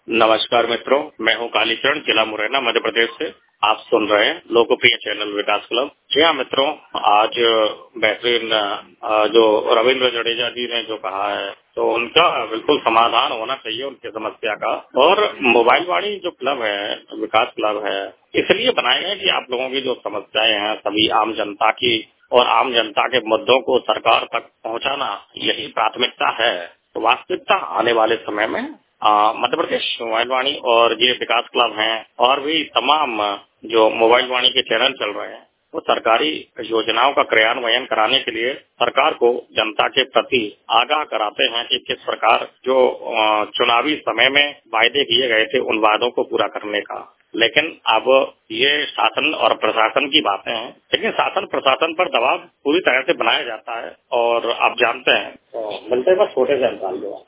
नमस्कार मित्रों, मैं हूं कालीचरण, जिला मुरैना, मध्य प्रदेश से। आप सुन रहे हैं लोकप्रिय चैनल विकास क्लब। जी हाँ मित्रों, आज बेहतरीन जो रविंद्र जडेजा जी ने जो कहा है, तो उनका बिल्कुल समाधान होना चाहिए उनकी समस्या का। और मोबाइल वाणी जो क्लब है, विकास क्लब है, इसलिए बनाए गए कि आप लोगों की जो समस्याएं हैं, सभी आम जनता की और आम जनता के मुद्दों को सरकार तक पहुंचाना, यही प्राथमिकता है। तो वास्तविकता आने वाले समय में मध्य प्रदेश मोबाइल वाणी और ये विकास क्लब हैं और भी तमाम जो मोबाइल वाणी के चैनल चल रहे हैं, वो सरकारी योजनाओं का क्रियान्वयन कराने के लिए सरकार को जनता के प्रति आगाह कराते हैं कि किस प्रकार जो चुनावी समय में वायदे किए गए थे उन वादों को पूरा करने का। लेकिन अब ये शासन और प्रशासन की बातें हैं, लेकिन शासन प्रशासन पर दबाव पूरी तरह से बनाया जाता है। और आप जानते हैं, मिलते हैं बस छोटे से अंतराल में।